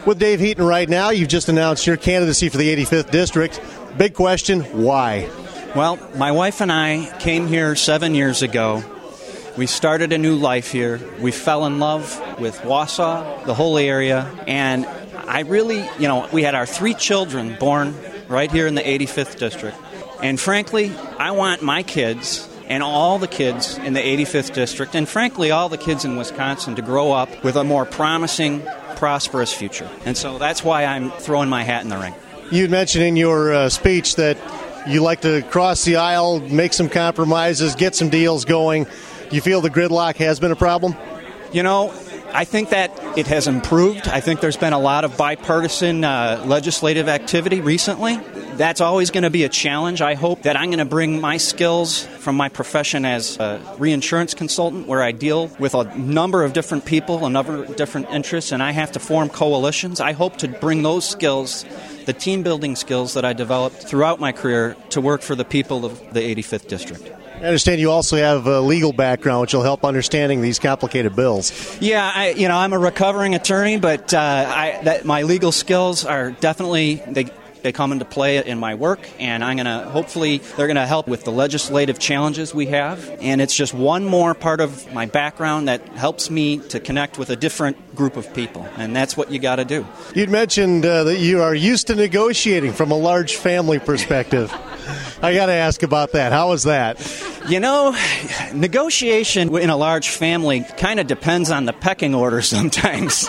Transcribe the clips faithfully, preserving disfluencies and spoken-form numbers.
With Dave Heaton right now, you've just announced your candidacy for the eighty-fifth District. Big question, why? Well, my wife and I came here seven years ago. We started a new life here. We fell in love with Wausau, the whole area, and I really, you know, we had our three children born right here in the eighty-fifth District. And frankly, I want my kids and all the kids in the eighty-fifth District, and frankly, all the kids in Wisconsin to grow up with a more promising, prosperous future. And so that's why I'm throwing my hat in the ring. You mentioned in your uh, speech that you like to cross the aisle, make some compromises, get some deals going. Do you feel the gridlock has been a problem? You know, I think that it has improved. I think there's been a lot of bipartisan uh, legislative activity recently. That's always going to be a challenge. I hope that I'm going to bring my skills from my profession as a reinsurance consultant, where I deal with a number of different people, a number of different interests, and I have to form coalitions. I hope to bring those skills, the team-building skills that I developed throughout my career, to work for the people of the eighty-fifth District. I understand you also have a legal background, which will help understanding these complicated bills. Yeah, I, you know, I'm a recovering attorney, but uh, I, that, my legal skills are definitely, they, they come into play in my work, and I'm going to, hopefully, they're going to help with the legislative challenges we have. And it's just one more part of my background that helps me to connect with a different group of people, and that's what you got to do. You'd mentioned uh, that you are used to negotiating from a large family perspective. I got to ask about that. How was that? You know, negotiation in a large family kind of depends on the pecking order sometimes.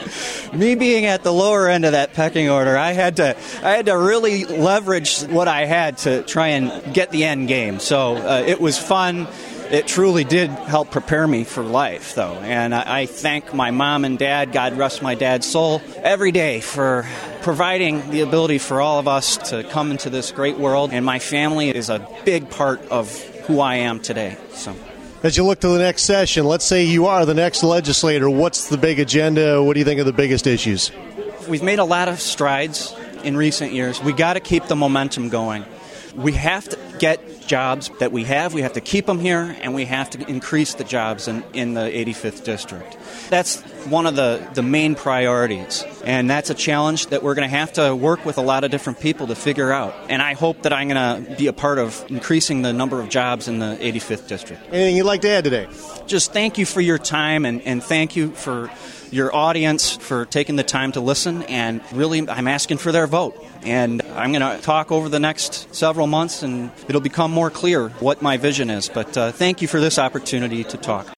Me being at the lower end of that pecking order, I had to I had to really leverage what I had to try and get the end game. So uh, it was fun. It truly did help prepare me for life, though. And I, I thank my mom and dad, God rest my dad's soul, every day for providing the ability for all of us to come into this great world. And my family is a big part of who I am today. So, as you look to the next session, let's say you are the next legislator. What's the big agenda? What do you think are the biggest issues? We've made a lot of strides in recent years. We got to keep the momentum going. We have to get jobs that we have. We have to keep them here, and we have to increase the jobs in, in the eighty-fifth District. That's one of the, the main priorities, and that's a challenge that we're going to have to work with a lot of different people to figure out. And I hope that I'm going to be a part of increasing the number of jobs in the eighty-fifth District. Anything you'd like to add today? Just thank you for your time, and, and thank you for your audience for taking the time to listen, and really I'm asking for their vote. And I'm going to talk over the next several months, and it'll become more clear what my vision is. But uh, thank you for this opportunity to talk.